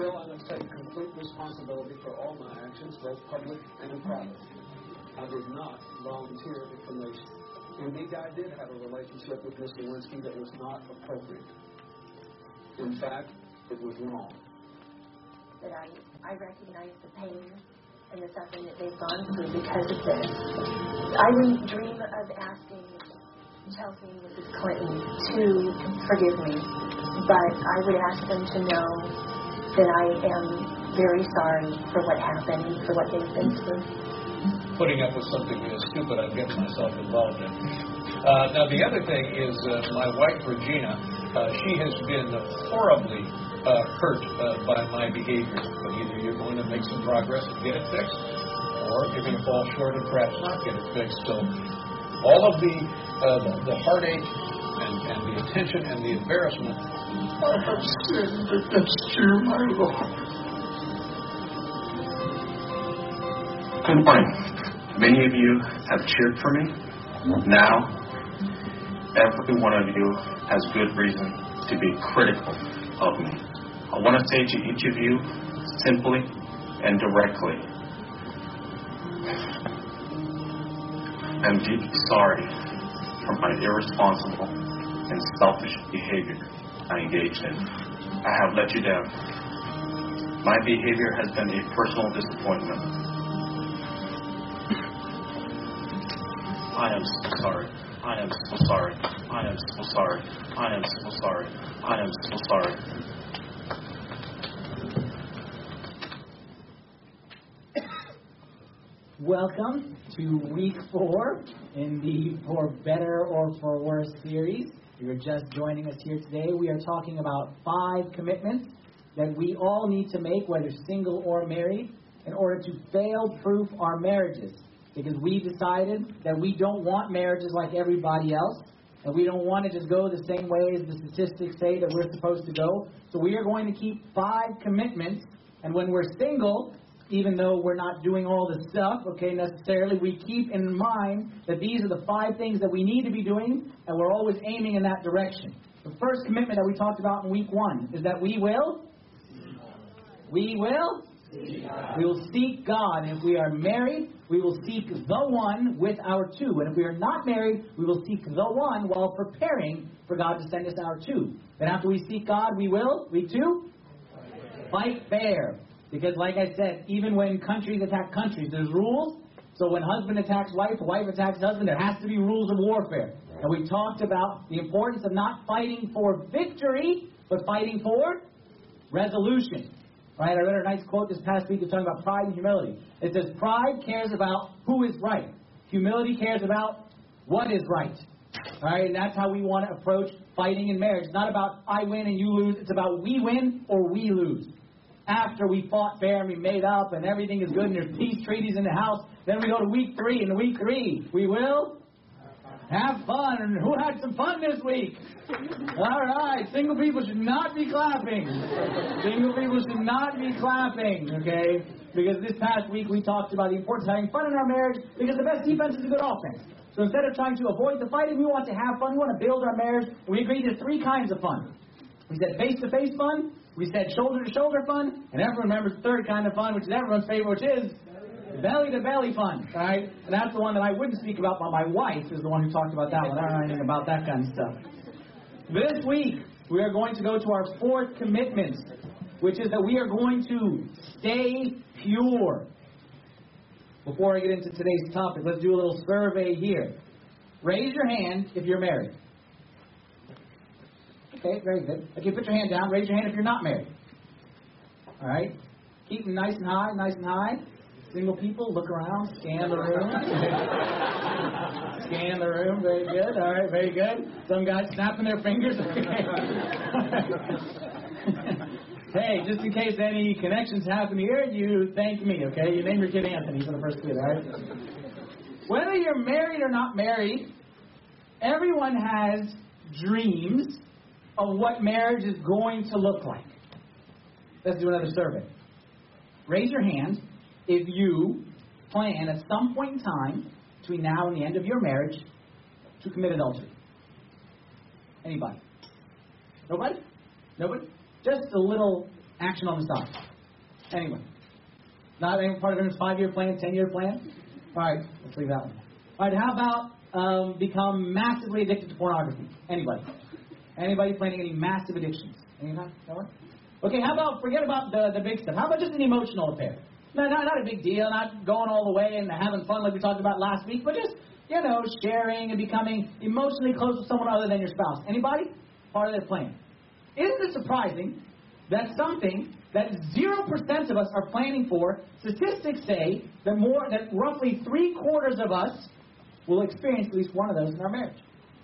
Still, I must take complete responsibility for all my actions, both public and in private. I did not volunteer information. Indeed, I did have a relationship with Mr. Lewinsky that was not appropriate. In fact, it was wrong. That I recognize the pain and the suffering that they've gone through because of this. I wouldn't dream of asking Chelsea and Mrs. Clinton to forgive me, but I would ask them to know that I am very sorry for what happened, for what they've been through. Putting up with something stupid I'm getting myself involved in. Now, the other thing is my wife, Regina, she has been horribly hurt by my behavior. But either you're going to make some progress and get it fixed, or you're going to fall short and perhaps not get it fixed. So all of the heartache and the attention and the embarrassment. I have sinned against you, my Lord. Good morning. Many of you have cheered for me. Now, every one of you has good reason to be critical of me. I want to say to each of you, simply and directly, I'm deeply sorry for my irresponsible and selfish behavior I engaged in. I have let you down. My behavior has been a personal disappointment. I am so sorry. I am so sorry. I am so sorry. I am so sorry. I am so sorry. Welcome to week 4 in the For Better or For Worse series. If you're just joining us here today, we are talking about 5 commitments that we all need to make, whether single or married, in order to fail-proof our marriages. Because we decided that we don't want marriages like everybody else, and we don't want to just go the same way as the statistics say that we're supposed to go. So we are going to keep 5 commitments, and when we're single, even though we're not doing all the stuff, necessarily, we keep in mind that these are the 5 things that we need to be doing, and we're always aiming in that direction. The first commitment that we talked about in week 1 is that we will seek God. And if we are married, we will seek the one with our 2. And if we are not married, we will seek the one while preparing for God to send us our 2. Then after we seek God, we will, week 2, fight fair. Because like I said, even when countries attack countries, there's rules. So when husband attacks wife, wife attacks husband, there has to be rules of warfare. And we talked about the importance of not fighting for victory, but fighting for resolution. Right? I read a nice quote this past week talking about pride and humility. It says, pride cares about who is right. Humility cares about what is right. All right? And that's how we want to approach fighting in marriage. It's not about I win and you lose. It's about we win or we lose. After we fought fair and we made up and everything is good and there's peace treaties in the house, then we go to week 3. And week 3, we will have fun. And who had some fun this week? All right. Single people should not be clapping. Single people should not be clapping, okay? Because this past week we talked about the importance of having fun in our marriage because the best defense is a good offense. So instead of trying to avoid the fighting, we want to have fun. We want to build our marriage. And we agreed there's 3 kinds of fun. We said face-to-face fun. We said shoulder-to-shoulder fun. And everyone remembers the 3rd kind of fun, which is everyone's favorite, which is belly-to-belly fun, right? And that's the one that I wouldn't speak about, but my wife is the one who talked about that one. I don't know anything about that kind of stuff. This week, we are going to go to our 4th commitment, which is that we are going to stay pure. Before I get into today's topic, let's do a little survey here. Raise your hand if you're married. Okay, very good. Okay, put your hand down. Raise your hand if you're not married. All right. Keep them nice and high, nice and high. Single people, look around, scan the room. Scan the room, very good. All right, very good. Some guys snapping their fingers. Hey, just in case any connections happen here, you thank me, okay? You name your kid Anthony for the first kid, all right? Whether you're married or not married, everyone has dreams of what marriage is going to look like. Let's do another survey. Raise your hand if you plan at some point in time between now and the end of your marriage to commit adultery. Anybody? Nobody? Nobody? Just a little action on the side. Anyway, not any part of his 5-year plan, 10-year plan? All right, let's leave that one. All right, how about become massively addicted to pornography? Anybody? Anybody planning any massive addictions? Anyone? No one? Okay, how about, forget about the big stuff. How about just an emotional affair? No, not a big deal, not going all the way and having fun like we talked about last week, but just, sharing and becoming emotionally close with someone other than your spouse. Anybody? Part of their plan. Isn't it surprising that something that 0% of us are planning for, statistics say that roughly 3/4 of us will experience at least one of those in our marriage.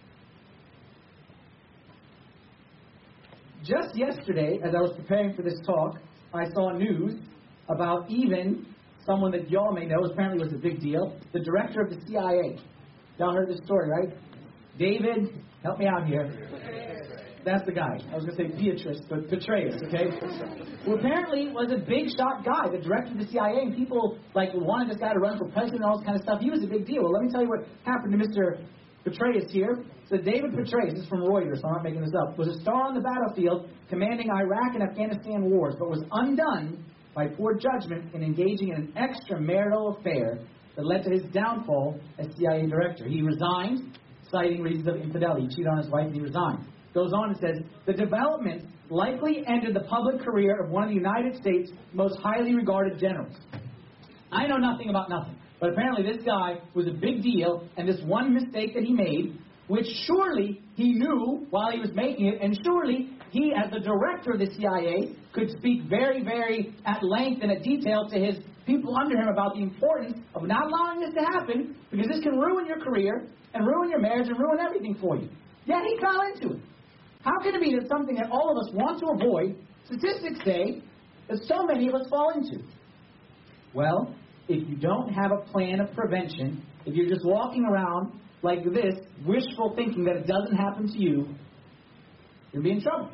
Just yesterday, as I was preparing for this talk, I saw news about even someone that y'all may know, apparently was a big deal, the director of the CIA. Y'all heard this story, right? David, help me out here. That's the guy. I was going to say Beatrice, but Petraeus, okay? Who apparently was a big shot guy, the director of the CIA, and people wanted this guy to run for president and all this kind of stuff. He was a big deal. Well, let me tell you what happened to Mr. Petraeus here. So David Petraeus, this is from Reuters, so I'm not making this up, was a star on the battlefield commanding Iraq and Afghanistan wars, but was undone by poor judgment in engaging in an extramarital affair that led to his downfall as CIA director. He resigned, citing reasons of infidelity. He cheated on his wife and he resigned. Goes on and says, the development likely ended the public career of one of the United States' most highly regarded generals. I know nothing about nothing, but apparently this guy was a big deal, and this one mistake that he made, which surely he knew while he was making it, and surely he, as the director of the CIA, could speak very, very at length and at detail to his people under him about the importance of not allowing this to happen, because this can ruin your career and ruin your marriage and ruin everything for you. Yet he fell into it. How can it be that something that all of us want to avoid, statistics say, that so many of us fall into? Well, if you don't have a plan of prevention, if you're just walking around like this, wishful thinking that it doesn't happen to you, you'll be in trouble.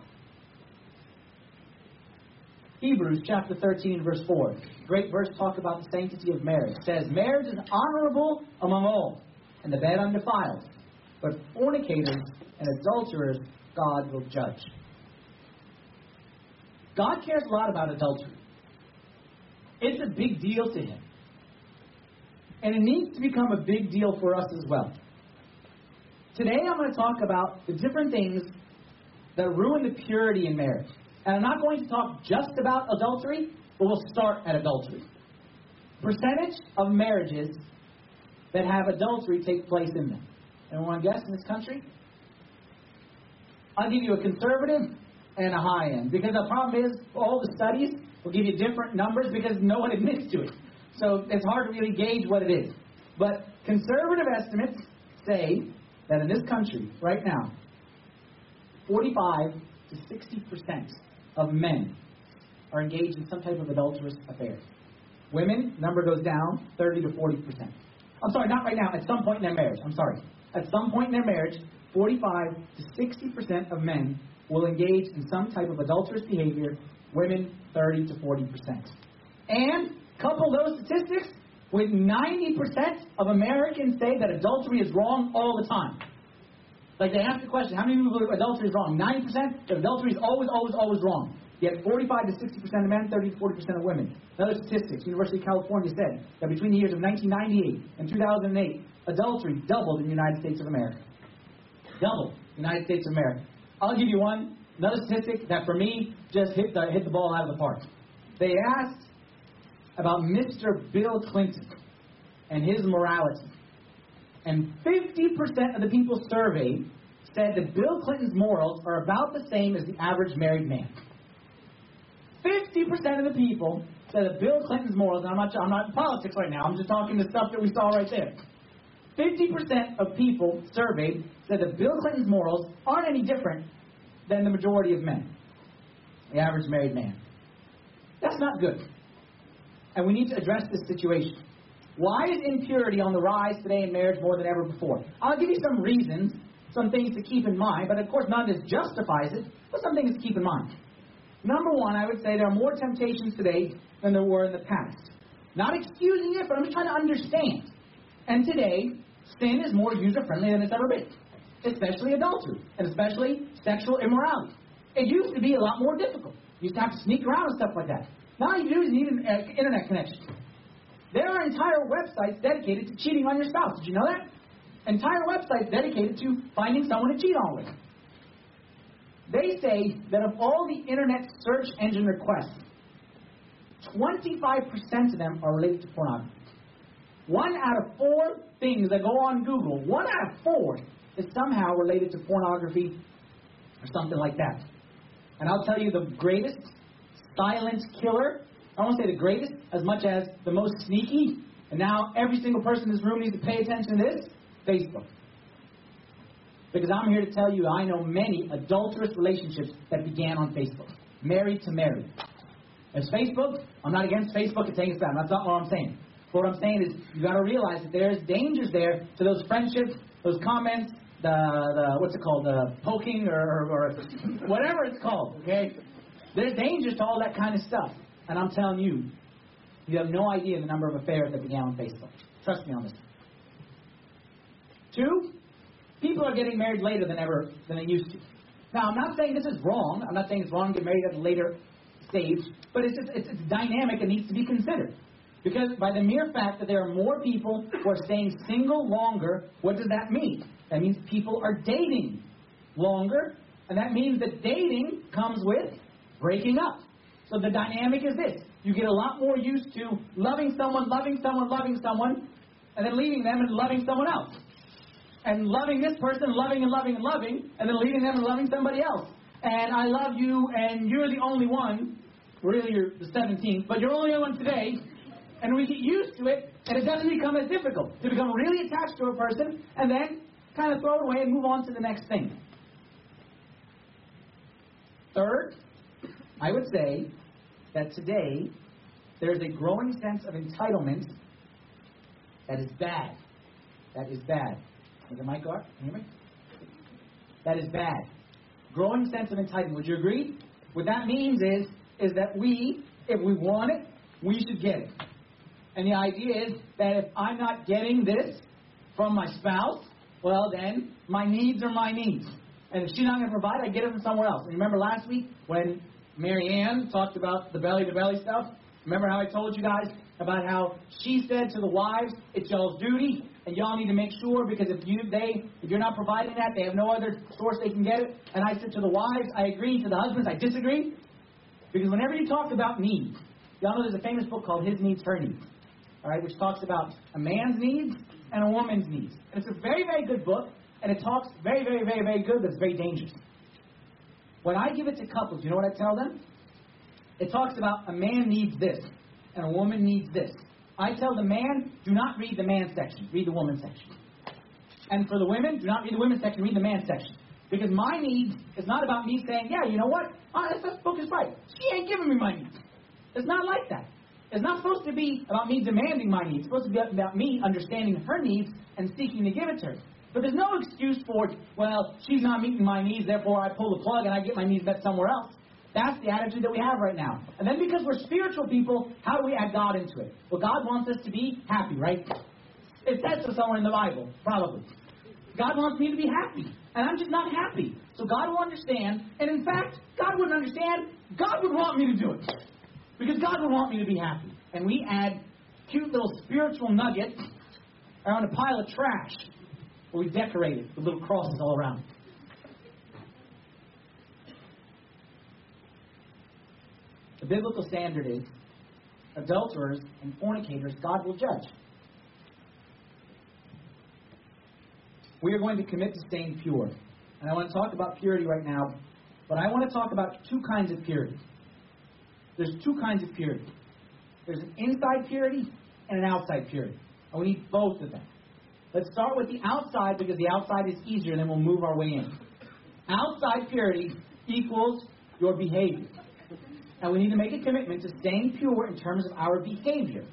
Hebrews chapter 13, verse 4. Great verse talk about the sanctity of marriage. It says, marriage is honorable among all, and the bed undefiled. But fornicators and adulterers God will judge. God cares a lot about adultery. It's a big deal to Him. And it needs to become a big deal for us as well. Today I'm going to talk about the different things that ruin the purity in marriage. And I'm not going to talk just about adultery, but we'll start at adultery. Percentage of marriages that have adultery take place in them. Anyone guess in this country? I'll give you a conservative and a high end. Because the problem is, all the studies will give you different numbers because no one admits to it. So it's hard to really gauge what it is. But conservative estimates say that in this country, right now, 45 to 60% of men are engaged in some type of adulterous affair. Women, number goes down 30 to 40%. I'm sorry, not right now, at some point in their marriage. I'm sorry. At some point in their marriage, 45 to 60% of men will engage in some type of adulterous behavior, women 30 to 40%. And couple those statistics with 90% of Americans say that adultery is wrong all the time. Like they ask the question, how many people believe adultery is wrong? 90% that adultery is always, always, always wrong. Yet 45 to 60% of men, 30 to 40% of women. Another statistics, University of California said that between the years of 1998 and 2008, adultery doubled in the United States of America. Doubled in the United States of America. I'll give you another statistic that for me just hit the ball out of the park. They asked about Mr. Bill Clinton and his morality. And 50% of the people surveyed said that Bill Clinton's morals are about the same as the average married man. 50% of the people said that Bill Clinton's morals, and I'm not in politics right now, I'm just talking the stuff that we saw right there. 50% of people surveyed said that Bill Clinton's morals aren't any different than the majority of men, the average married man. That's not good. And we need to address this situation. Why is impurity on the rise today in marriage more than ever before? I'll give you some reasons, some things to keep in mind, but of course none of this justifies it, but some things to keep in mind. Number one, I would say there are more temptations today than there were in the past. Not excusing it, but I'm just trying to understand. And today, sin is more user-friendly than it's ever been, especially adultery, and especially sexual immorality. It used to be a lot more difficult. You used to have to sneak around and stuff like that. Now all you do is need an internet connection. There are entire websites dedicated to cheating on your spouse. Did you know that? Entire websites dedicated to finding someone to cheat on with. They say that of all the internet search engine requests, 25% of them are related to pornography. 1 out of 4 things that go on Google, 1 out of 4 is somehow related to pornography or something like that. And I'll tell you the greatest silent killer, I won't say the greatest, as much as the most sneaky, and now every single person in this room needs to pay attention to this, Facebook. Because I'm here to tell you I know many adulterous relationships that began on Facebook. Married to married. As Facebook, I'm not against Facebook and saying it's bad. That's not what I'm saying. What I'm saying is you've got to realize that there's dangers there to those friendships, those comments, the what's it called, the poking or whatever it's called, okay? There's dangers to all that kind of stuff. And I'm telling you, you have no idea the number of affairs that began on Facebook. Trust me on this. 2, people are getting married later than they used to. Now, I'm not saying this is wrong. I'm not saying it's wrong to get married at a later stage, but it's dynamic and needs to be considered. Because by the mere fact that there are more people who are staying single longer, what does that mean? That means people are dating longer, and that means that dating comes with breaking up. So the dynamic is this. You get a lot more used to loving someone, and then leaving them and loving someone else. And loving this person, loving, and then leaving them and loving somebody else. And I love you, and you're the only one. Really, you're the 17th, but you're the only one today. And we get used to it, and it doesn't become as difficult to become really attached to a person and then kind of throw it away and move on to the next thing. Third, I would say that today there's a growing sense of entitlement that is bad. That is bad. Is the mic on? Can you hear me? That is bad. Growing sense of entitlement. Would you agree? What that means is that we, if we want it, we should get it. And the idea is that if I'm not getting this from my spouse, well then, my needs are my needs. And if she's not going to provide, I get it from somewhere else. And remember last week when Mary Ann talked about the belly-to-belly stuff? Remember how I told you guys about how she said to the wives, it's y'all's duty, and y'all need to make sure, because if you're not providing that, they have no other source they can get it. And I said to the wives, I agree. To the husbands, I disagree. Because whenever you talk about needs, y'all know there's a famous book called His Needs, Her Needs. All right, which talks about a man's needs and a woman's needs. And it's a very, very good book, and it talks very, very, very, very good, but it's very dangerous. When I give it to couples, you know what I tell them? It talks about a man needs this, and a woman needs this. I tell the man, do not read the man section, read the woman section. And for the women, do not read the women section, read the man section. Because my needs is not about me saying, yeah, you know what? This book is right. She ain't giving me my needs. It's not like that. It's not supposed to be about me demanding my needs. It's supposed to be about me understanding her needs and seeking to give it to her. But there's no excuse for, well, she's not meeting my needs, therefore I pull the plug and I get my needs met somewhere else. That's the attitude that we have right now. And then because we're spiritual people, how do we add God into it? Well, God wants us to be happy, right? It says so somewhere in the Bible, probably. God wants me to be happy, and I'm just not happy. So God will understand, and in fact, God wouldn't understand. God would want me to do it. Because God would want me to be happy. And we add cute little spiritual nuggets around a pile of trash where we decorate it with little crosses all around it. The biblical standard is adulterers and fornicators, God will judge. We are going to commit to staying pure. And I want to talk about purity right now, but I want to talk about 2 kinds of purity. There's 2 kinds of purity. There's an inside purity and an outside purity. And we need both of them. Let's start with the outside because the outside is easier, and then we'll move our way in. Outside purity equals your behavior. And we need to make a commitment to staying pure in terms of our behavior.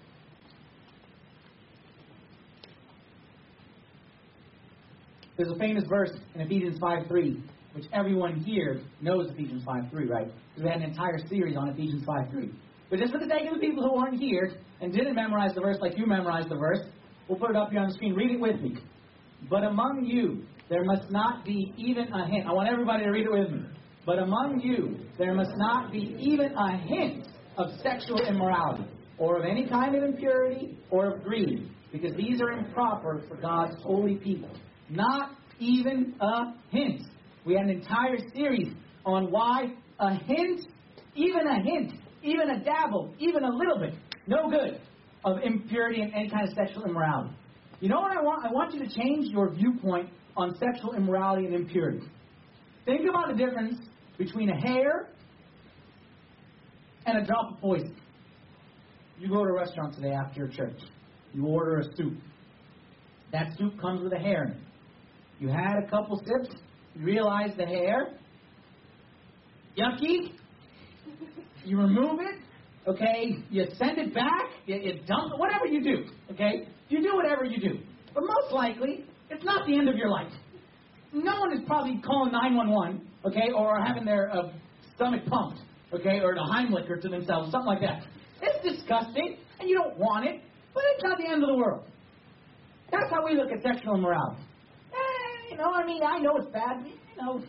There's a famous verse in Ephesians 5:3, which everyone here knows Ephesians 5:3, right? Because we had an entire series on Ephesians 5:3. But just for the sake of the people who weren't here and didn't memorize the verse like you memorized the verse, we'll put it up here on the screen. Read it with me. But among you, there must not be even a hint. I want everybody to read it with me. But among you there must not be even a hint of sexual immorality, or of any kind of impurity, or of greed, because these are improper for God's holy people. Not even a hint. We had an entire series on why a hint, even a dabble, even a little bit, no good, of impurity and any kind of sexual immorality. You know what I want? I want you to change your viewpoint on sexual immorality and impurity. Think about the difference between a hair and a drop of poison. You go to a restaurant today after church. You order a soup. That soup comes with a hair in it. You had a couple sips. You realize the hair. Yucky. You remove it. Okay. You send it back. You dump it. Whatever you do. Okay. You do whatever you do. But most likely, it's not the end of your life. No one is probably calling 911. Okay. Or having their stomach pumped. Okay. Or the Heimlicher to themselves. Something like that. It's disgusting, and you don't want it, but it's not the end of the world. That's how we look at sexual immorality. I know it's bad. No.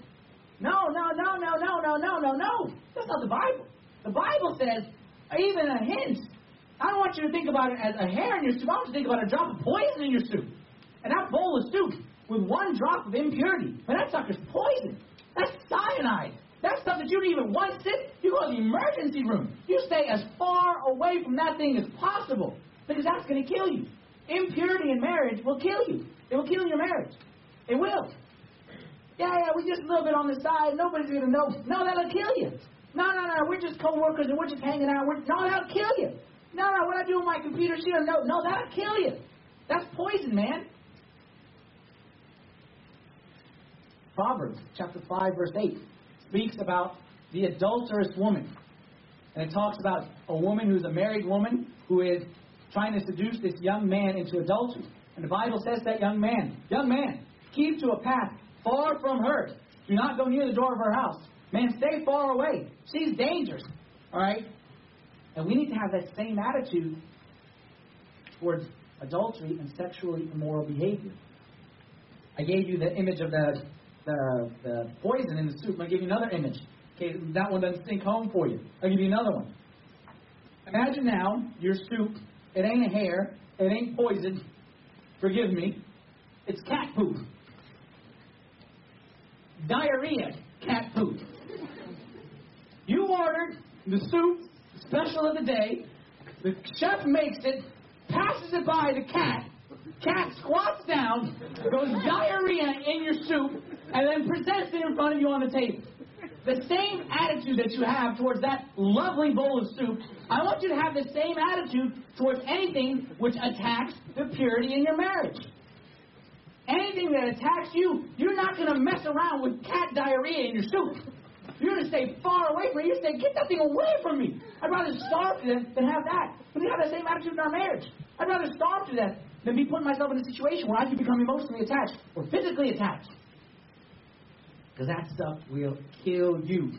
That's not the Bible. The Bible says, even a hint. I don't want you to think about it as a hair in your soup. I want you to think about a drop of poison in your soup. And that bowl of soup with one drop of impurity. Man, that sucker's poison. That's cyanide. That's stuff that you don't even one sip. You go to the emergency room. You stay as far away from that thing as possible, because that's going to kill you. Impurity in marriage will kill you. It will kill your marriage. It will. Yeah, we just a little bit on the side. Nobody's going to know. No, that'll kill you. No, we're just co-workers and we're just hanging out. No, that'll kill you. No, what I do with my computer, she doesn't know. No, that'll kill you. That's poison, man. Proverbs chapter 5, verse 8 speaks about the adulterous woman. And it talks about a woman who's a married woman who is trying to seduce this young man into adultery. And the Bible says that young man, keep to a path far from her. Do not go near the door of her house. Man, stay far away. She's dangerous. All right? And we need to have that same attitude towards adultery and sexually immoral behavior. I gave you the image of the poison in the soup. I'll give you another image. Okay, that one doesn't sink home for you. I'll give you another one. Imagine now your soup. It ain't a hair. It ain't poison. Forgive me. It's cat poop. Diarrhea cat poop. You ordered the soup, special of the day. The chef makes it, passes it by the cat. Cat squats down, goes diarrhea in your soup, and then presents it in front of you on the table. The same attitude that you have towards that lovely bowl of soup, I want you to have the same attitude towards anything which attacks the purity in your marriage. Anything that attacks you, you're not going to mess around with cat diarrhea in your soup. You're going to stay far away from it. You say, get that thing away from me. I'd rather starve to death than have that. We have that same attitude in our marriage. I'd rather starve to death than be putting myself in a situation where I could become emotionally attached or physically attached. Because that stuff will kill you.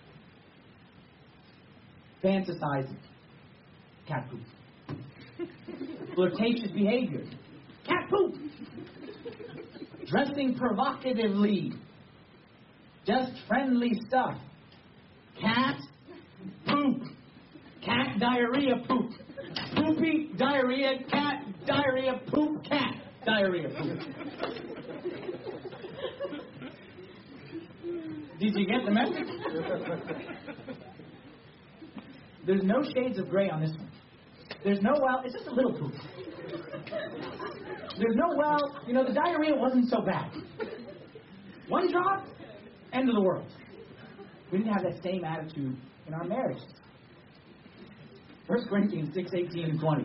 Fantasizing. Cat poop. Flirtatious behavior. Cat poop. Dressing provocatively. Just friendly stuff. Cat poop. Cat diarrhea poop. Poopy diarrhea cat diarrhea poop cat diarrhea poop. Did you get the message? There's no shades of gray on this one. There's no, it's just a little poop. There's no, the diarrhea wasn't so bad. One drop, end of the world. We need to have that same attitude in our marriages. 1 Corinthians 6:18 and 20.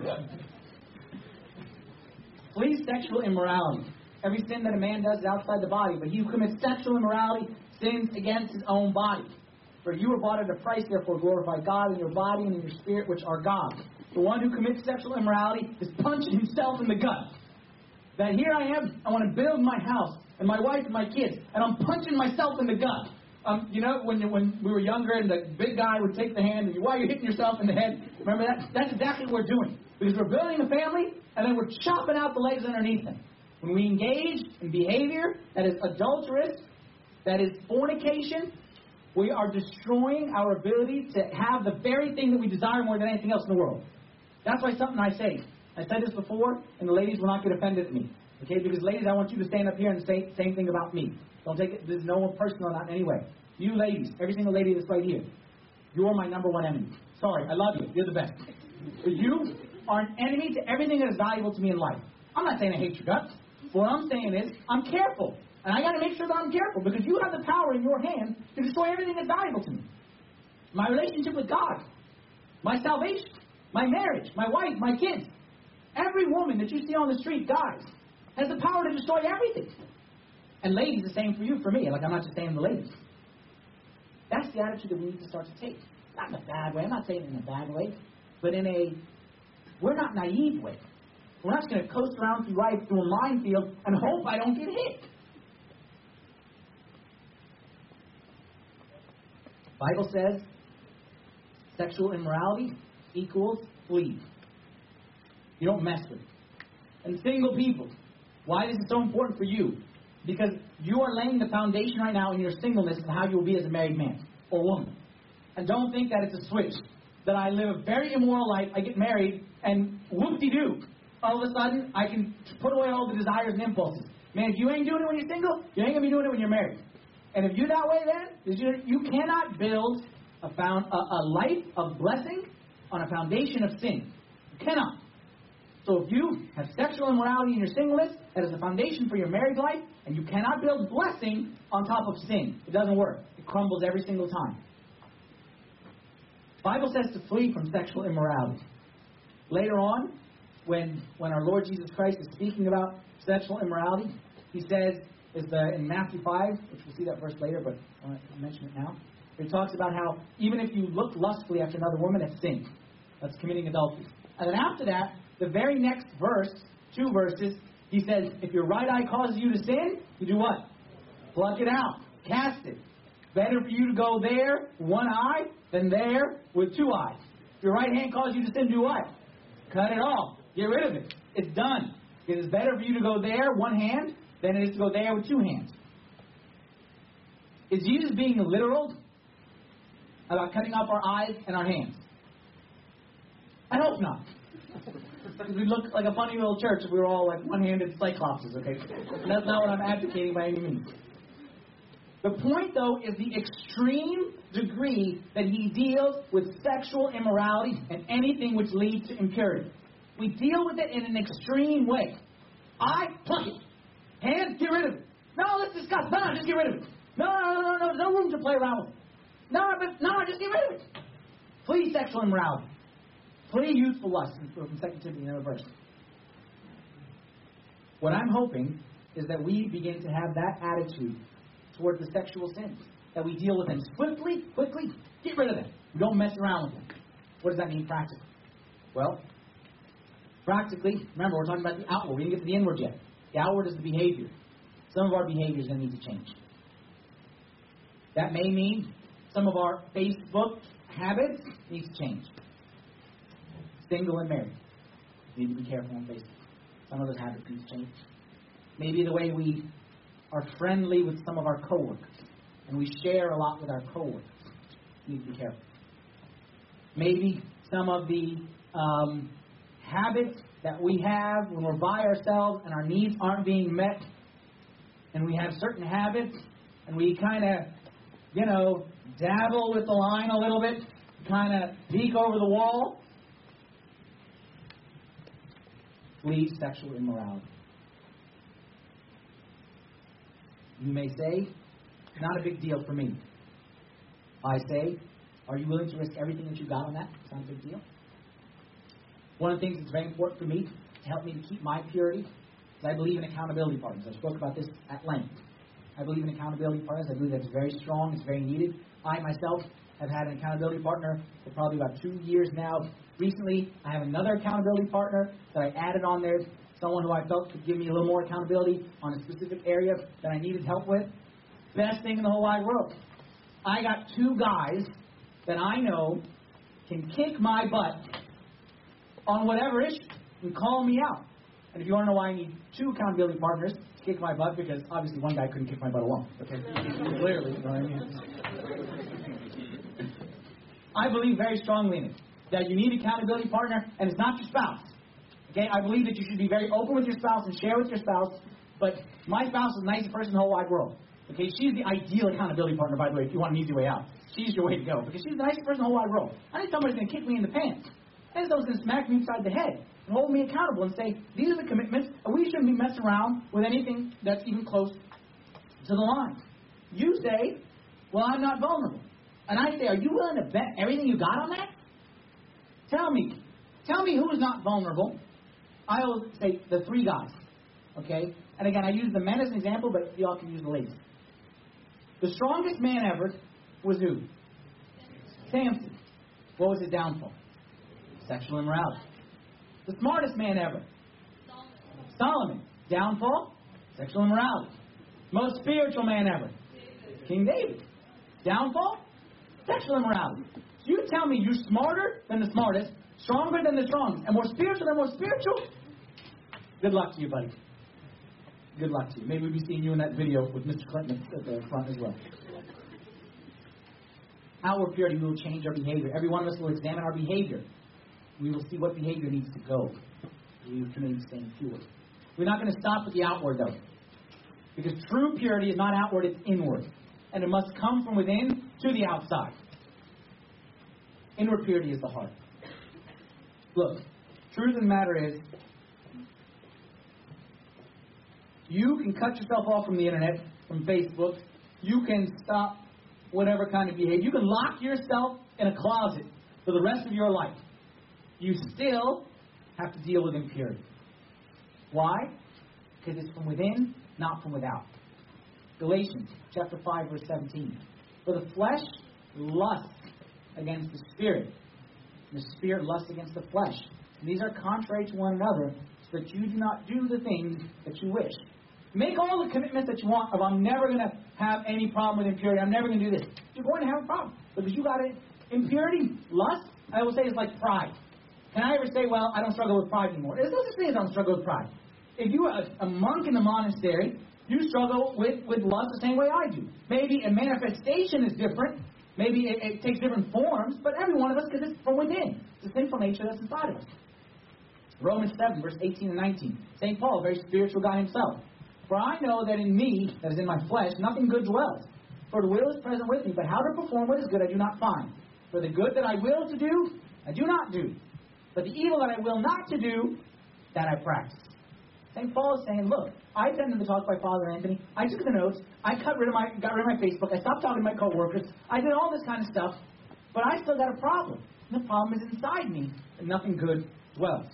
Flee sexual immorality. Every sin that a man does is outside the body, but he who commits sexual immorality sins against his own body. For you were bought at a price, therefore glorify God in your body and in your spirit, which are God's. The one who commits sexual immorality is punching himself in the gut. That here I am, I want to build my house, and my wife and my kids, and I'm punching myself in the gut. When we were younger and the big guy would take the hand and while you're hitting yourself in the head, remember that? That's exactly what we're doing. Because we're building a family and then we're chopping out the legs underneath them. When we engage in behavior that is adulterous, that is fornication, we are destroying our ability to have the very thing that we desire more than anything else in the world. That's why something I say. I said this before, and the ladies will not get offended at me. Okay, because ladies, I want you to stand up here and say the same thing about me. Don't take it, there's no one personal, not in any way. You ladies, every single lady that's right here, you're my number one enemy. Sorry, I love you. You're the best. But you are an enemy to everything that is valuable to me in life. I'm not saying I hate your guts. What I'm saying is, I'm careful. And I got to make sure that I'm careful, because you have the power in your hand to destroy everything that's valuable to me. My relationship with God, my salvation, my marriage, my wife, my kids. Every woman that you see on the street, guys, has the power to destroy everything. And ladies, the same for you, for me. Like, I'm not just saying the ladies. That's the attitude that we need to start to take. Not in a bad way. I'm not saying it in a bad way. But in a, we're not naive way. We're not just going to coast around through life through a minefield and hope I don't get hit. The Bible says sexual immorality equals flee. You don't mess with it. And single people, why this is so important for you? Because you are laying the foundation right now in your singleness of how you will be as a married man or woman. And don't think that it's a switch. That I live a very immoral life, I get married, and whoop-de-doo. All of a sudden, I can put away all the desires and impulses. Man, if you ain't doing it when you're single, you ain't going to be doing it when you're married. And if you're that way then, you cannot build a life of blessing on a foundation of sin. You cannot. So if you have sexual immorality in your singleness, that is the foundation for your married life, and you cannot build blessing on top of sin. It doesn't work. It crumbles every single time. The Bible says to flee from sexual immorality. Later on, when our Lord Jesus Christ is speaking about sexual immorality, he says, in Matthew 5, which we'll see that verse later, but I want to mention it now. It talks about how even if you look lustfully after another woman, that's sin. That's committing adultery. And then after that, the very next verse, 2 verses, he says, if your right eye causes you to sin, you do what? Pluck it out. Cast it. Better for you to go there, one eye, than there with 2 eyes. If your right hand causes you to sin, do what? Cut it off. Get rid of it. It's done. It is better for you to go there, one hand, than it is to go there with 2 hands. Is Jesus being literal about cutting off our eyes and our hands? I hope not. We look like a funny little church if we were all like one-handed cyclopses, okay? And that's not what I'm advocating by any means. The point, though, is the extreme degree that he deals with sexual immorality and anything which leads to impurity. We deal with it in an extreme way. Eye, pluck it. Hand, get rid of it. No, let's discuss. No, just get rid of it. No, there's no room to play around with it. No, just get rid of it. Flee sexual immorality. Flee youthful lust, from 2 Timothy, another verse. What I'm hoping is that we begin to have that attitude toward the sexual sins. That we deal with them quickly, get rid of them. We don't mess around with them. What does that mean practically? Well, practically, remember, we're talking about the outward. We didn't get to the inward yet. The outward is the behavior. Some of our behavior is going to need to change. That may mean some of our Facebook habits need to change. Single and married. You need to be careful on Facebook. Some of those habits need to change. Maybe the way we are friendly with some of our coworkers, and we share a lot with our coworkers. You need to be careful. Maybe some of the habits that we have when we're by ourselves and our needs aren't being met, and we have certain habits, and we kind of, dabble with the line a little bit, kind of peek over the wall. Flee sexual immorality. You may say, not a big deal for me. I say, are you willing to risk everything that you got on that? It's not a big deal. One of the things that's very important for me to help me to keep my purity is I believe in accountability partners. I spoke about this at length. I believe in accountability partners. I believe that's very strong. It's very needed. I myself have had an accountability partner for probably about 2 years now. Recently, I have another accountability partner that I added on there. Someone who I felt could give me a little more accountability on a specific area that I needed help with. Best thing in the whole wide world. I got 2 guys that I know can kick my butt on whatever issue and call me out. And if you want to know why I need 2 accountability partners to kick my butt, because obviously one guy couldn't kick my butt alone. Okay? Clearly, you know what I mean? I believe very strongly in it, that you need an accountability partner, and it's not your spouse. Okay, I believe that you should be very open with your spouse and share with your spouse, but my spouse is the nicest person in the whole wide world. Okay, she's the ideal accountability partner, by the way, if you want an easy way out. She's your way to go, because she's the nicest person in the whole wide world. I think somebody's going to kick me in the pants. I think someone's going to smack me upside the head and hold me accountable and say, these are the commitments, and we shouldn't be messing around with anything that's even close to the line. You say, well, I'm not vulnerable. And I say, are you willing to bet everything you got on that? Tell me who is not vulnerable. I will say the three guys. Okay? And again, I use the men as an example, but y'all can use the ladies. The strongest man ever was who? Samson. What was his downfall? Sexual immorality. The smartest man ever? Solomon. Downfall? Sexual immorality. Most spiritual man ever? King David. Downfall? Sexual immorality. So you tell me you're smarter than the smartest, stronger than the strongest, and more spiritual than more spiritual? Good luck to you, buddy. Good luck to you. Maybe we'll be seeing you in that video with Mr. Clinton at the front as well. Outward purity, we will change our behavior. Every one of us will examine our behavior. We will see what behavior needs to go. We will remain staying pure. We're not going to stop at the outward, though. Because true purity is not outward, it's inward. And it must come from within to the outside. Inward purity is the heart. Look, truth of the matter is, you can cut yourself off from the internet, from Facebook. You can stop whatever kind of behavior. You can lock yourself in a closet for the rest of your life. You still have to deal with impurity. Why? Because it's from within, not from without. Galatians chapter 5, verse 17. For the flesh lusts against the spirit, and the spirit lusts against the flesh. And these are contrary to one another, so that you do not do the things that you wish. Make all the commitments that you want of I'm never going to have any problem with impurity. I'm never going to do this. You're going to have a problem. Because you got it. Impurity, lust, I will say is like pride. Can I ever say, well, I don't struggle with pride anymore? There's no such thing as I don't struggle with pride. If you are a monk in the monastery, you struggle with lust the same way I do. Maybe a manifestation is different. Maybe it takes different forms. But every one of us, because it's from within. It's a sinful nature that's inside of us. Romans 7, verse 18 and 19. St. Paul, a very spiritual guy himself. For I know that in me, that is in my flesh, nothing good dwells. For the will is present with me, but how to perform what is good I do not find. For the good that I will to do, I do not do. But the evil that I will not to do, that I practice. St. Paul is saying, look, I attended the talk by Father Anthony. I took the notes. I got rid of my Facebook. I stopped talking to my coworkers. I did all this kind of stuff. But I still got a problem. And the problem is inside me, and nothing good dwells.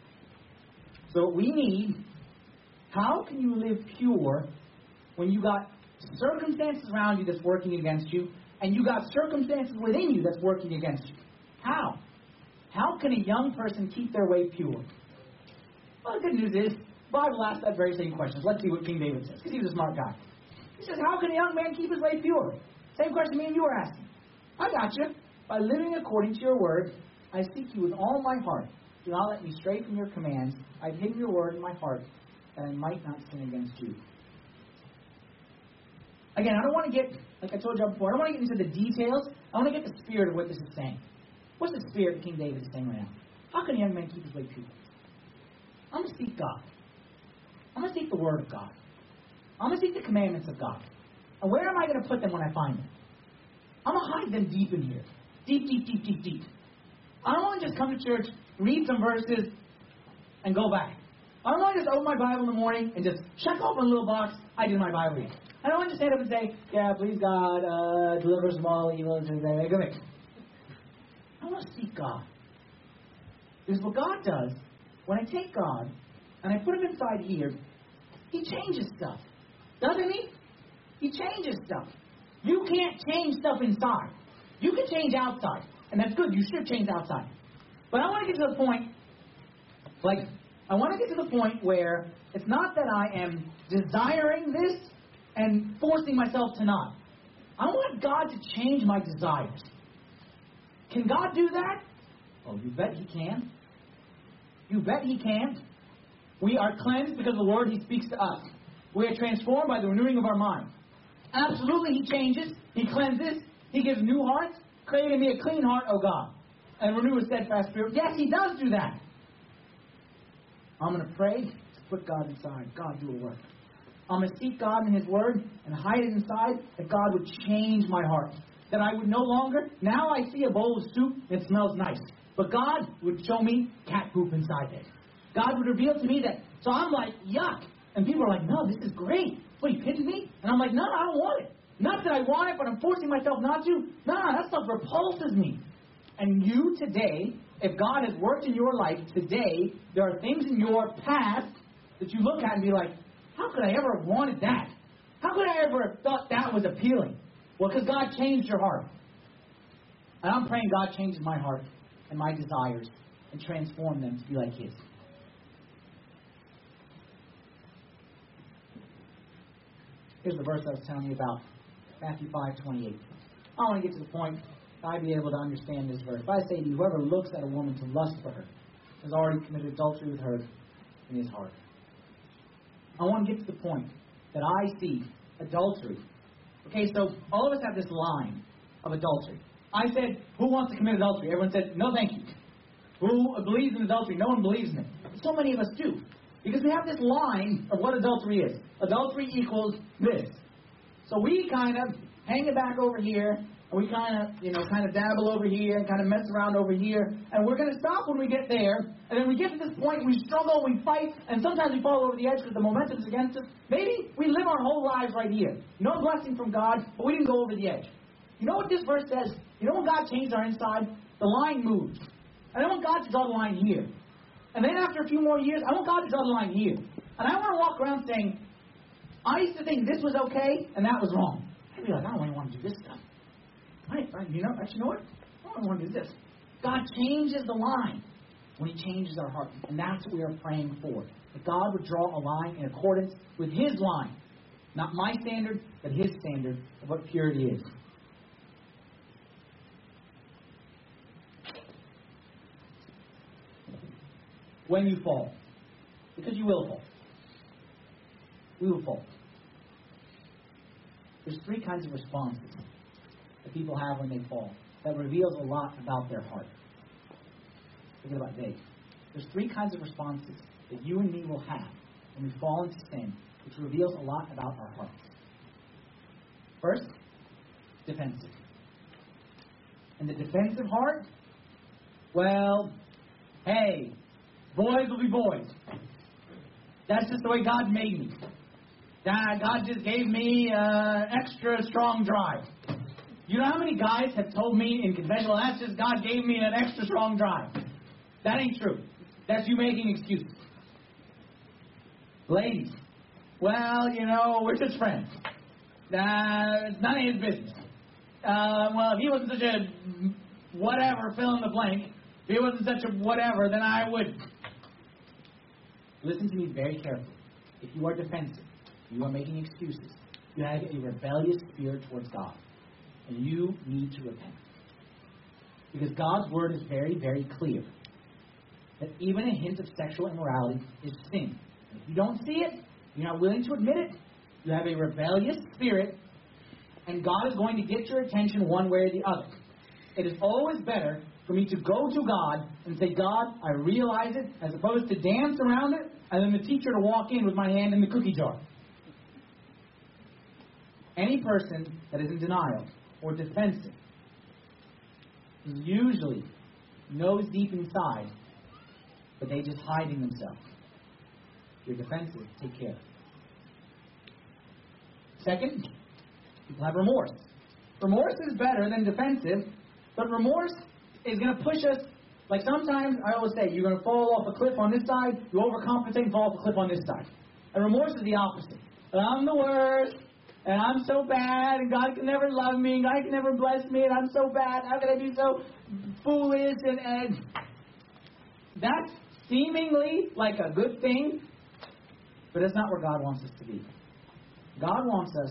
So what we need, how can you live pure when you got circumstances around you that's working against you, and you got circumstances within you that's working against you? How? How can a young person keep their way pure? Well, the good news is, the Bible asked that very same question. Let's see what King David says, because he was a smart guy. He says, how can a young man keep his way pure? Same question me and you are asking. I got you. By living according to your word, I seek you with all my heart. Do not let me stray from your commands. I've hidden your word in my heart, that I might not sin against you. Again, I don't want to get, like I told you before, I don't want to get into the details. I want to get the spirit of what this is saying. What's the spirit that King David is saying right now? How can a young man keep his way pure? I'm going to seek God. I'm going to seek the Word of God. I'm going to seek the commandments of God. And where am I going to put them when I find them? I'm going to hide them deep in here. Deep, deep, deep, deep, deep. I don't want to just come to church, read some verses, and go back. I don't want to just open my Bible in the morning and just check off in a little box, I did my Bible reading. I don't want to stand up and say, yeah, please God, deliver us from all evil. I want to seek God. Because what God does, when I take God and I put him inside here, he changes stuff. Doesn't he? He changes stuff. You can't change stuff inside. You can change outside. And that's good. You should change outside. But I want to get to the point, where it's not that I am desiring this and forcing myself to not. I want God to change my desires. Can God do that? Oh, you bet He can. You bet He can. We are cleansed because of the Word He speaks to us. We are transformed by the renewing of our mind. Absolutely, He changes. He cleanses. He gives new hearts. create in me a clean heart, O God, and renew a steadfast spirit. Yes, He does do that. I'm going to pray to put God inside. God, do a work. I'm going to seek God in His Word and hide it inside, that God would change my heart. That I would no longer, now I see a bowl of soup, it smells nice. But God would show me cat poop inside it. God would reveal to me that, so I'm like, yuck. And people are like, no, this is great. What, are you kidding me? And I'm like, no, I don't want it. Not that I want it, but I'm forcing myself not to. No, that stuff repulses me. And you today, if God has worked in your life today, there are things in your past that you look at and be like, how could I ever have wanted that? How could I ever have thought that was appealing? Well, because God changed your heart. And I'm praying God changes my heart and my desires and transform them to be like His. Here's the verse I was telling you about, Matthew 5:28. I want to get to the point that I be able to understand this verse. If I say to you, whoever looks at a woman to lust for her has already committed adultery with her in his heart. I want to get to the point that I see adultery. Okay, so all of us have this line of adultery. I said, who wants to commit adultery? Everyone said, no thank you. Who believes in adultery? No one believes in it. So many of us do. Because we have this line of what adultery is. Adultery equals this. So we kind of hang it back over here, and we kind of dabble over here, and kind of mess around over here, and we're going to stop when we get there, and then we get to this point, we struggle, we fight, and sometimes we fall over the edge because the momentum is against us. Maybe we live our whole lives right here. No blessing from God, but we didn't go over the edge. You know what this verse says? You know when God changed our inside? The line moves. And I want God to draw the line here. And then after a few more years, I want God to draw the line here. And I want to walk around saying, I used to think this was okay, and that was wrong. I'd be like, I don't really want to do this stuff. You know what? I don't want to do this. God changes the line when He changes our heart. And that's what we are praying for. That God would draw a line in accordance with His line. Not my standard, but His standard of what purity is. When you fall. Because you will fall. We will fall. There's three kinds of responses that people have when they fall. That reveals a lot about their heart. Forget about Dave. There's three kinds of responses that you and me will have when we fall into sin, which reveals a lot about our hearts. First, defensive. And the defensive heart, well, hey, boys will be boys. That's just the way God made me. God just gave me extra strong drive. You know how many guys have told me in confession, well, that's just God gave me an extra strong drive. That ain't true. That's you making excuses. Ladies, well, we're just friends. It's none of his business. Well, if he wasn't such a whatever, fill in the blank, if he wasn't such a whatever, then I would. Listen to me very carefully. If you are defensive, you are making excuses, you have a rebellious spirit towards God. And you need to repent. Because God's word is very, very clear. That even a hint of sexual immorality is sin. And if you don't see it, you're not willing to admit it, you have a rebellious spirit, and God is going to get your attention one way or the other. It is always better for me to go to God and say, God, I realize it, as opposed to dance around it, and then the teacher to walk in with my hand in the cookie jar. Any person that is in denial or defensive usually knows deep inside, but they just hiding themselves. If you're defensive, take care. Second, people have remorse. Remorse is better than defensive, but remorse is going to push us. Like sometimes, I always say, you're going to fall off a cliff on this side, you overcompensate and fall off a cliff on this side. And remorse is the opposite. I'm the worst, and I'm so bad, and God can never love me, and God can never bless me, and I'm so bad, how can I be so foolish? And that's seemingly like a good thing, but it's not where God wants us to be. God wants us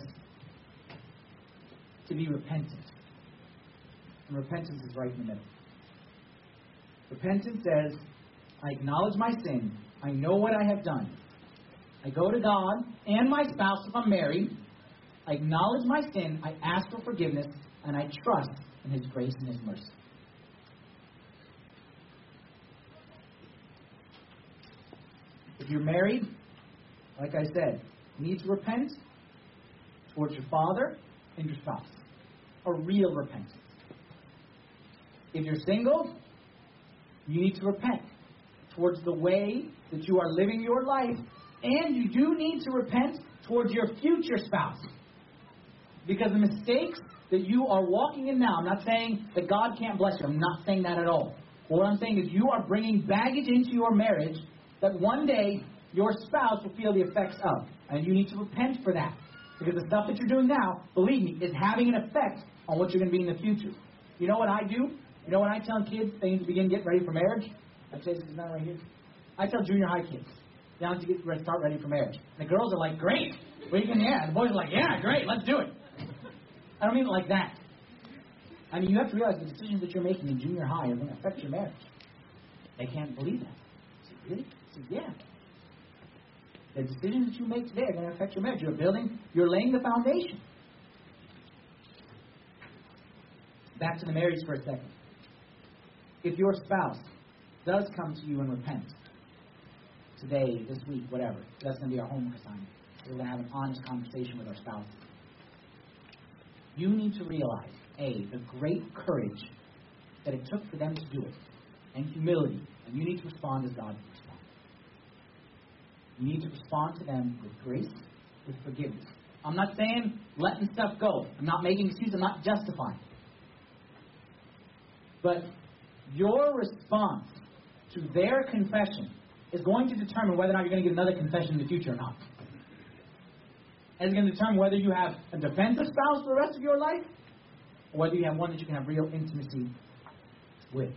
to be repentant. And repentance is right in the middle. Repentance says, I acknowledge my sin. I know what I have done. I go to God and my spouse if I'm married. I acknowledge my sin. I ask for forgiveness. And I trust and His grace and His mercy. If you're married, like I said, you need to repent towards your father and your spouse. A real repentance. If you're single, you need to repent towards the way that you are living your life, and you do need to repent towards your future spouse. Because the mistakes that you are walking in now, I'm not saying that God can't bless you. I'm not saying that at all. What I'm saying is you are bringing baggage into your marriage that one day your spouse will feel the effects of. And you need to repent for that. Because the stuff that you're doing now, believe me, is having an effect on what you're going to be in the future. You know what I do? You know when I tell kids they need to begin getting ready for marriage? I say this is not right here. I tell junior high kids, they have to start ready for marriage. And the girls are like, great. We can, yeah. And the boys are like, yeah, great, let's do it. I don't mean it like that. I mean, you have to realize the decisions that you're making in junior high are going to affect your marriage. They can't believe that. I said, really? I said, yeah. The decisions that you make today are going to affect your marriage. You're laying the foundation. Back to the marriage for a second. If your spouse does come to you and repent, today, this week, whatever, that's going to be our homework assignment. We're going to have an honest conversation with our spouse. You need to realize, A, the great courage that it took for them to do it, and humility, and you need to respond as God would respond. You need to respond to them with grace, with forgiveness. I'm not saying letting stuff go. I'm not making excuses. I'm not justifying. But your response to their confession is going to determine whether or not you're going to get another confession in the future or not. And it's going to determine whether you have a defensive spouse for the rest of your life, or whether you have one that you can have real intimacy with.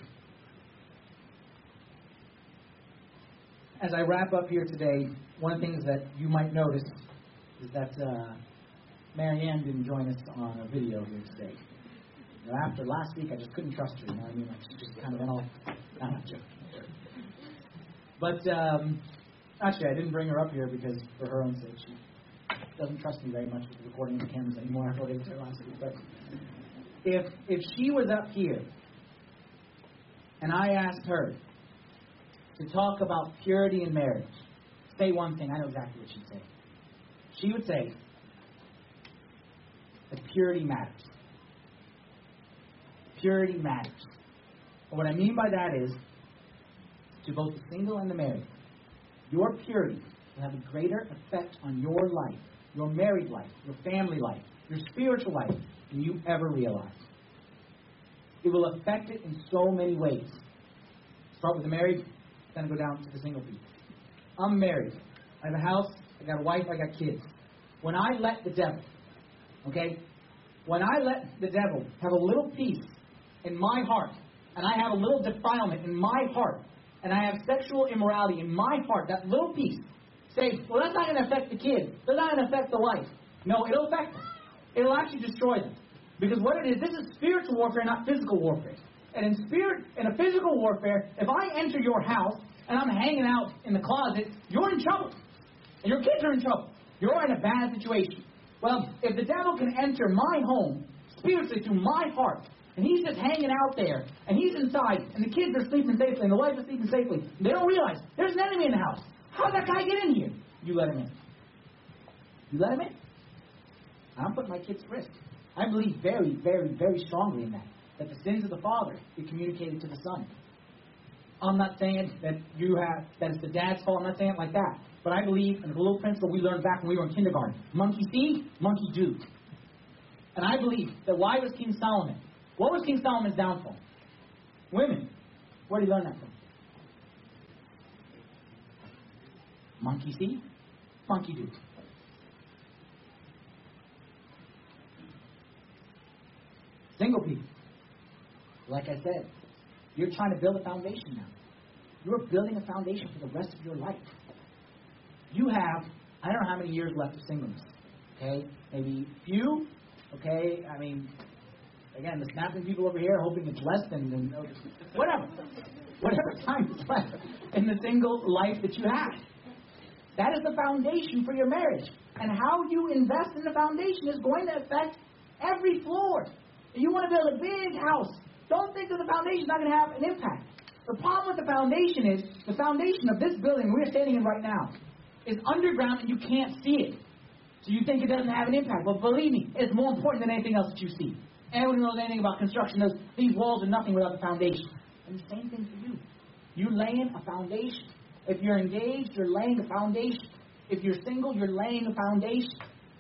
As I wrap up here today, one of the things that you might notice is that Marianne didn't join us on a video here today. You know, after last week, I just couldn't trust her. You know what I mean? Like, she just kind of went off. I'm not joking. But actually, I didn't bring her up here because, for her own sake, she doesn't trust me very much with the recording of the cameras anymore after what I did to her last week. But if she was up here and I asked her to talk about purity in marriage, say one thing, I know exactly what she'd say. She would say that purity matters. Purity matters. And what I mean by that is, to both the single and the married, your purity will have a greater effect on your life, your married life, your family life, your spiritual life, than you ever realize. It will affect it in so many ways. Start with the married, then go down to the single people. I'm married. I have a house, I got a wife, I got kids. When I let the devil, when I let the devil have a little piece in my heart, and I have a little defilement in my heart, and I have sexual immorality in my heart, that little piece, say, well, that's not going to affect the kids. That's not going to affect the wife. No, it'll affect them. It'll actually destroy them. Because what it is, this is spiritual warfare, not physical warfare. And in a physical warfare, if I enter your house and I'm hanging out in the closet, you're in trouble. And your kids are in trouble. You're in a bad situation. Well, if the devil can enter my home spiritually through my heart, and he's just hanging out there, and he's inside, and the kids are sleeping safely, and the wife is sleeping safely, and they don't realize there's an enemy in the house. How'd that guy get in here? You let him in. You let him in. I'm putting my kids at risk. I believe very, very, very strongly in that the sins of the father be communicated to the son. I'm not saying that it's the dad's fault. I'm not saying it like that. But I believe in the little principle we learned back when we were in kindergarten. Monkey see, monkey do. And I believe that why was King Solomon? What was King Solomon's downfall? Women. Where did he learn that from? Monkey see, monkey do. Single people. Like I said, you're trying to build a foundation now. You're building a foundation for the rest of your life. You have, I don't know how many years left of singleness. Okay? Maybe few. Okay? I mean, again, the snapping people over here are hoping it's less than whatever. Whatever time is left in the single life that you have. That is the foundation for your marriage. And how you invest in the foundation is going to affect every floor. If you want to build a big house, don't think that the foundation is not going to have an impact. The problem with the foundation is, the foundation of this building we're standing in right now is underground and you can't see it. So you think it doesn't have an impact. But believe me, it's more important than anything else that you see. Anyone who knows anything about construction knows these walls are nothing without the foundation. And the same thing for you. You're laying a foundation. If you're engaged, you're laying a foundation. If you're single, you're laying a foundation.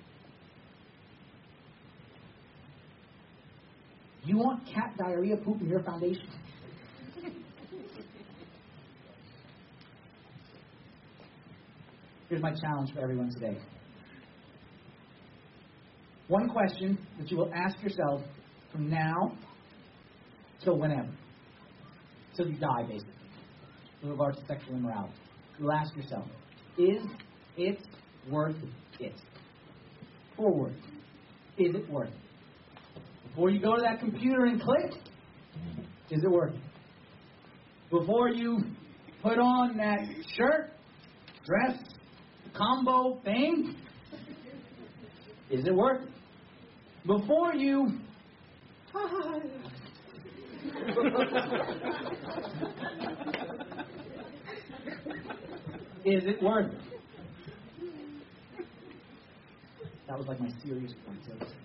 You want cat diarrhea poop in your foundation? Here's my challenge for everyone today. One question that you will ask yourself from now till whenever. Till you die, basically, with regards to sexual immorality. You'll ask yourself, is it worth it? 4 words. Is it worth it? Before you go to that computer and click, is it worth it? Before you put on that shirt, dress, combo thing, is it worth it? Before you is it worth it? That was like my serious point.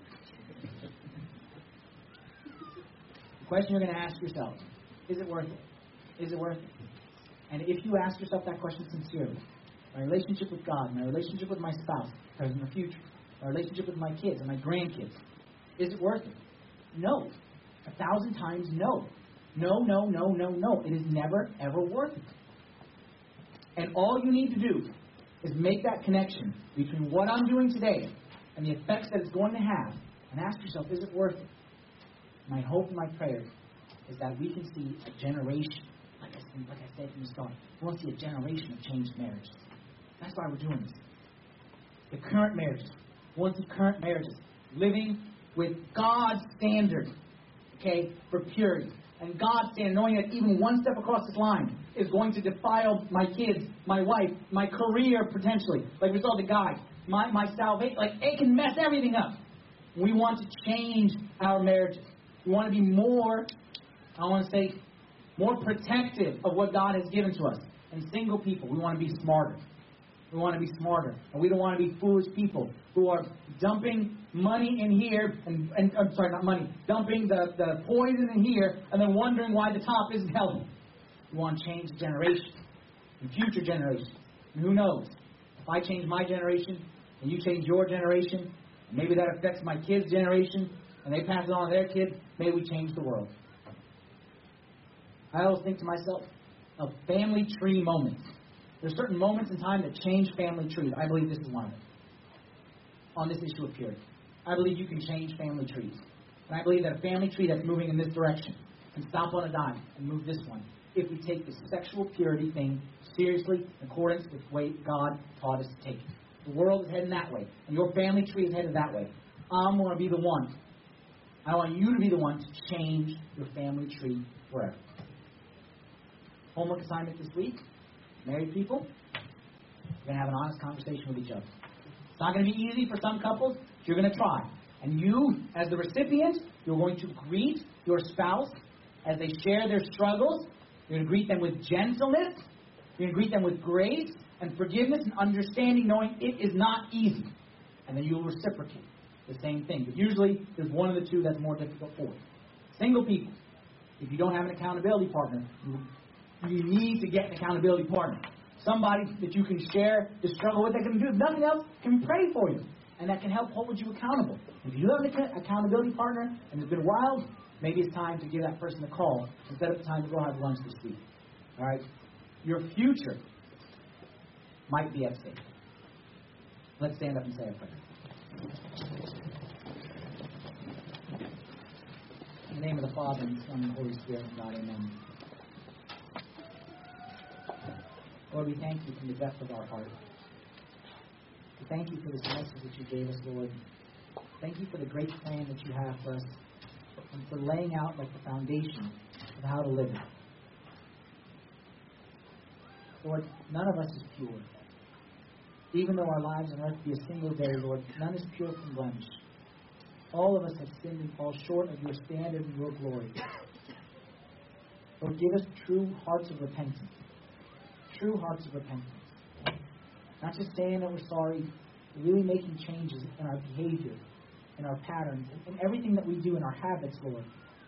The question you're going to ask yourself, is it worth it? Is it worth it? And if you ask yourself that question sincerely, my relationship with God, my relationship with my spouse, present or future, my relationship with my kids and my grandkids, is it worth it? No. 1,000 times no. No, no, no, no, no. It is never, ever worth it. And all you need to do is make that connection between what I'm doing today and the effects that it's going to have, and ask yourself, is it worth it? My hope and my prayer is that we can see a generation, like I said from the start, we want to see a generation of changed marriages. That's why we're doing this. The current marriages, we want to see current marriages living with God's standard, okay, for purity. And God's standard, knowing that even one step across this line is going to defile my kids, my wife, my career potentially. Like we saw the guy, my salvation, like it can mess everything up. We want to change our marriages. We want to be more, I want to say, more protective of what God has given to us. And single people, we want to be smarter. We want to be smarter. And we don't want to be foolish people who are dumping money in here, and I'm sorry, not money, dumping the poison in here, and then wondering why the top isn't healthy. We want to change the generation and future generations. And who knows? If I change my generation, and you change your generation, maybe that affects my kids' generation, and they pass it on to their kids, maybe we change the world. I always think to myself of family tree moments. There's certain moments in time that change family trees. I believe this is one of them. On this issue of purity. I believe you can change family trees. And I believe that a family tree that's moving in this direction can stop on a dime and move this one if we take the sexual purity thing seriously in accordance with the way God taught us to take it. The world is heading that way, and your family tree is headed that way. I'm going to be the one. I want you to be the one to change your family tree forever. Homework assignment this week. Married people, you're going to have an honest conversation with each other. It's not going to be easy for some couples. You're going to try. And you, as the recipient, you're going to greet your spouse as they share their struggles. You're going to greet them with gentleness. You're going to greet them with grace and forgiveness and understanding, knowing it is not easy. And then you'll reciprocate the same thing. But usually, there's one of the two that's more difficult for. Single people, if you don't have an accountability partner, you need to get an accountability partner. Somebody that you can share the struggle with, that can do, if nothing else, can pray for you. And that can help hold you accountable. If you have an accountability partner and it's been a while, maybe it's time to give that person a call and set up time to go have lunch this week. All right? Your future might be at stake. Let's stand up and say a prayer. In the name of the Father, and the Son, and the Holy Spirit, and God, amen. Lord, we thank you from the depth of our heart. We thank you for this message that you gave us, Lord. Thank you for the great plan that you have for us and for laying out like the foundation of how to live it. Lord, none of us is pure. Even though our lives on earth be a single day, Lord, none is pure from blemish. All of us have sinned and fall short of your standard and your glory. Lord, give us true hearts of repentance. True hearts of repentance. Not just saying that we're sorry, but really making changes in our behavior, in our patterns, in everything that we do, in our habits, Lord.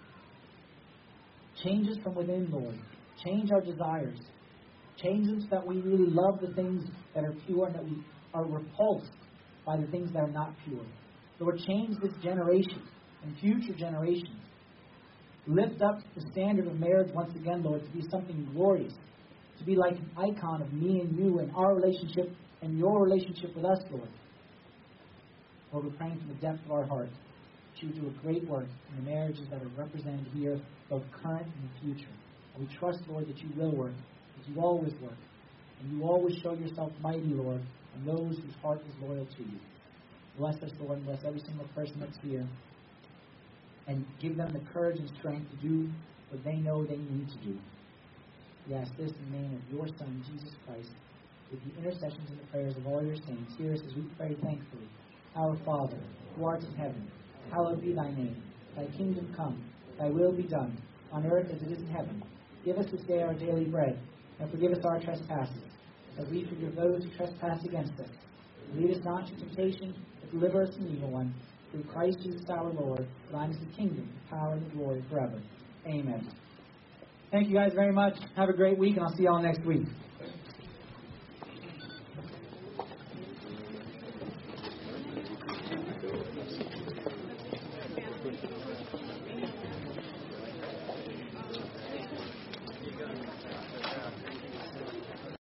Change us from within, Lord. Change our desires. Change us that we really love the things that are pure and that we are repulsed by the things that are not pure. Lord, change this generation and future generations. Lift up the standard of marriage once again, Lord, to be something glorious, to be like an icon of me and you and our relationship and your relationship with us, Lord. Lord, we're praying from the depth of our heart that you do a great work in the marriages that are represented here, both current and future. And we trust, Lord, that you will work, that you always work, and you always show yourself mighty, Lord, and those whose heart is loyal to you. Bless us, Lord, and bless every single person that's here. And give them the courage and strength to do what they know they need to do. We ask this in the name of your Son, Jesus Christ, with the intercessions and the prayers of all your saints. Hear us as we pray thankfully. Our Father, who art in heaven, hallowed be thy name. Thy kingdom come, thy will be done, on earth as it is in heaven. Give us this day our daily bread, and forgive us our trespasses, as we forgive those who trespass against us. And lead us not into temptation, but deliver us from the evil one. Through Christ Jesus our Lord, thine is the kingdom, the power, and the glory forever. Amen. Thank you guys very much. Have a great week, and I'll see you all next week.